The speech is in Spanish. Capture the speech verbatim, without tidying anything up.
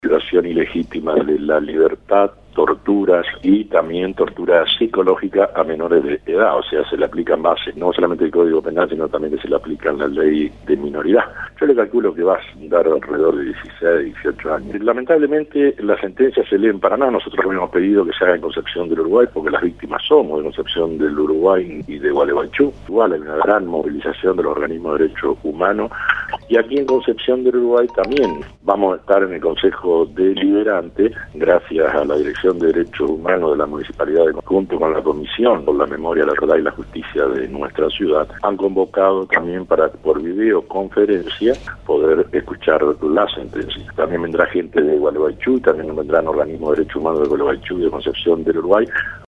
Violación ilegítima de la libertad, torturas y también tortura psicológica a menores de edad, o sea, se le aplican bases, no solamente el Código Penal, sino también que se le aplica la ley de minoridad. Yo le calculo que va a dar alrededor de dieciséis, dieciocho años. Lamentablemente, las sentencias se leen para nada. Nosotros habíamos pedido que se haga en Concepción del Uruguay, porque las víctimas somos de Concepción del Uruguay y de Gualeguaychú. Igual hay una gran movilización de los organismos de derechos humanos, y aquí en Concepción del Uruguay también vamos a estar en el Consejo Deliberante, gracias a la Dirección de Derechos Humanos de la Municipalidad de junto con la Comisión por la Memoria, la Verdad y la Justicia de nuestra ciudad, han convocado también para por videoconferencia poder escuchar la sentencia. También vendrá gente de Gualeguaychú, también vendrán organismos de derechos humanos de Gualeguaychú y de Concepción del Uruguay